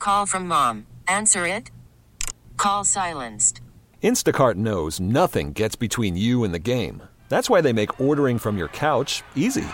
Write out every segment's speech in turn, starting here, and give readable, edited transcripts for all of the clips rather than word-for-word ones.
call from mom. Answer it. Call silenced. Instacart knows nothing gets between you and the game. That's why they make ordering from your couch easy.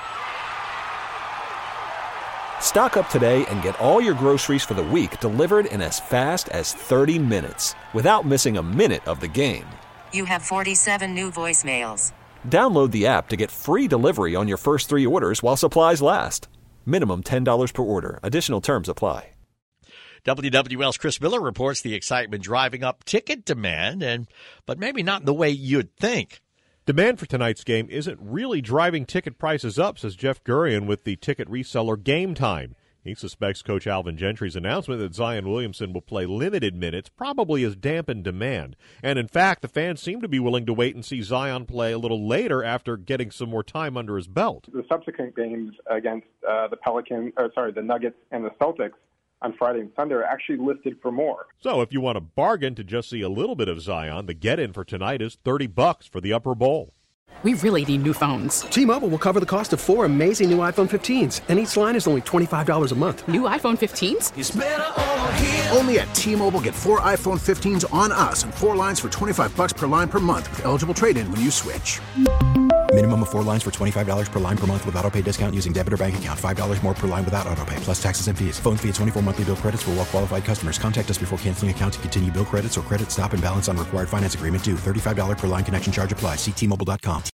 Stock up today and get all your groceries for the week delivered in as fast as 30 minutes without missing a minute of the game. You have 47 new voicemails. Download the app to get free delivery on your first 3 orders while supplies last. Minimum $10 per order. Additional terms apply. WWL's Chris Miller reports the excitement driving up ticket demand, but maybe not in the way you'd think. Demand for tonight's game isn't really driving ticket prices up, says Jeff Gurian with the ticket reseller Game Time. He suspects Coach Alvin Gentry's announcement that Zion Williamson will play limited minutes probably has dampened demand. And in fact, the fans seem to be willing to wait and see Zion play a little later after getting some more time under his belt. The subsequent games against the Nuggets and the Celtics on Friday and Sunday are actually listed for more. So if you want a bargain to just see a little bit of Zion, the get-in for tonight is $30 for the upper bowl. We really need new phones. T-Mobile will cover the cost of 4 amazing new iPhone 15s, and each line is only $25 a month. New iPhone 15s? It's better over here. Only at T-Mobile, get 4 iPhone 15s on us and 4 lines for $25 per line per month with eligible trade-in when you switch. Minimum of 4 lines for $25 per line per month with autopay discount using debit or bank account. $5 more per line without autopay, plus taxes and fees. Phone fee at 24 monthly bill credits for well-qualified customers. Contact us before canceling account to continue bill credits or credit stop and balance on required finance agreement due. $35 per line connection charge applies. See T-Mobile.com.